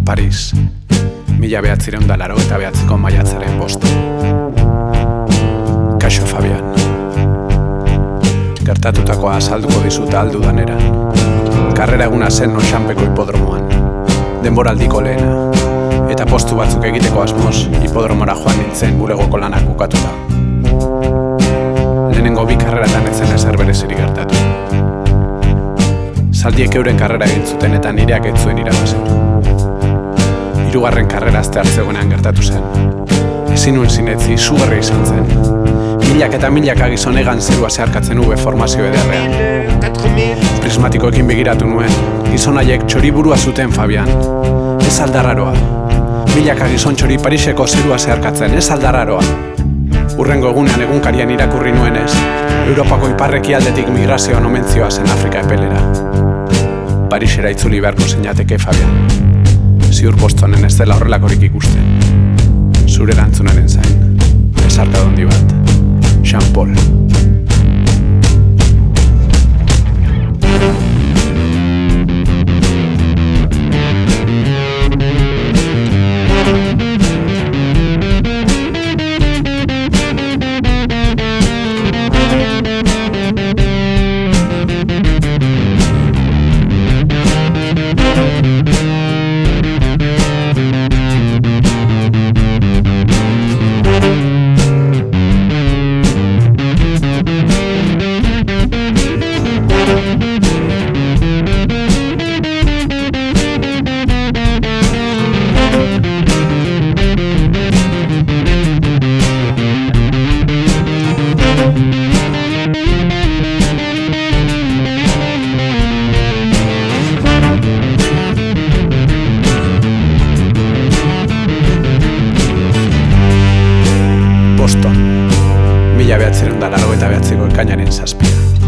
Paris, 1989ko maiatzaren 5. Kaixo Fabian. Gertatutakoa azalduko dizut aldudan eran. Karrera eguna zen Oxanpeko hipodromoan. Denboraldiko lehena. Eta postu batzuk egiteko asmoz, hipodromora joan nintzen bulegoko lanak bukatuta. Lehenengo 2 karreratan etzen ezer berezirik gertatu. Zaldiek euren karrera egin zuten eta nireak ez zuen irabazi. 3. karrera aste hartzegunean gertatu zen. Ezin nuen zinetzi, izugarri izan zen. Milak eta milaka gizon egan zerua zeharkatzen ube formazio ederrean. Prismatikoekin begiratu nuen, gizon haiek txoriburua zuten Fabian. Ez aldarraroa. Milaka gizon txori Pariseko zerua zeharkatzen, ez aldarraroa. Urrengo egunean egunkarian irakurri nuenez, Europako iparreki aldetik migrazioan omentzioa zen Afrika epelera. Parisera itzuli beharko zeinateke Fabian. Ziur Bostonen ez dela horrelakorik ikusten. Zure erantzunaren zain, ezarka dondi bat. Jean Paul. Boston, 1989ko ekainaren 7.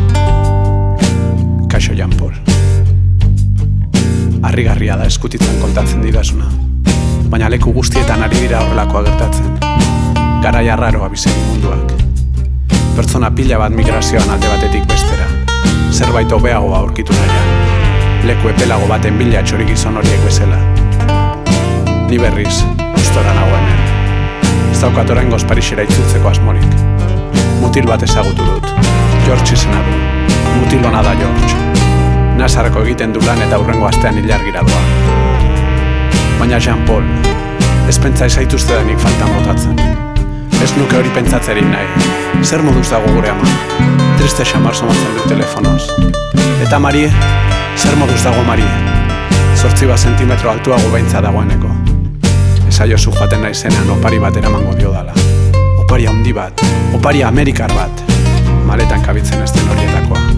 Kaixo Jean Paul. Harrigarria da eskutitzen kontatzen didazuna, baina leku guztietan ari dira horrelakoa gertatzen. Garai arraroa biziki munduak. Pertsona pila bat migrazioan alde batetik bestera. Zerbait hobeagoa aurkitu nahian. Leku epelago baten bila txori gizon horiek bezala. Ni berriz, gustora nago hemen. Ez daukat oraingoz Parisera itzultzeko asmorik. Mutil bat ezagutu dut. George izena du. Mutil ona da George. Nazarako egiten du lan eta hurrengo astean ilargira doa. Baina Jean Paul, ez pentsa ez zaituztedanik faltan botatzen. Ez nuke hori pentsatzerik nahi. Zer moduz dago gure ama? Triste xamar somatzen du telefonoz. Eta Marie? Zer moduz dago Marie? 8 zentimetro altuago beintza dagoeneko. Esaiozu joaten naizenean opari bat eramango diodala. Opari handi bat, opari amerikar bat. Maletan kabitzen ez den horietakoa.